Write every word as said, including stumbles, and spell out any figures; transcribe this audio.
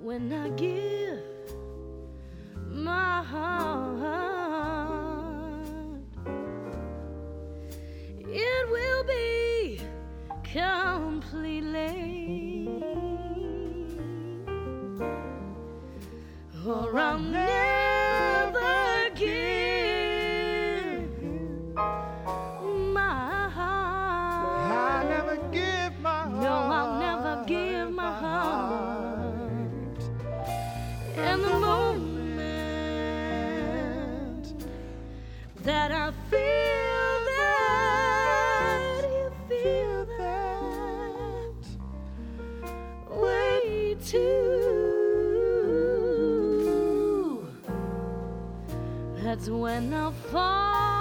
when I give my heart, it will be completely, or I'll never give my heart. I'll never give my heart. No, I'll never give my heart. And the moment that I feel that, you feel that way too, that's when I'll fall.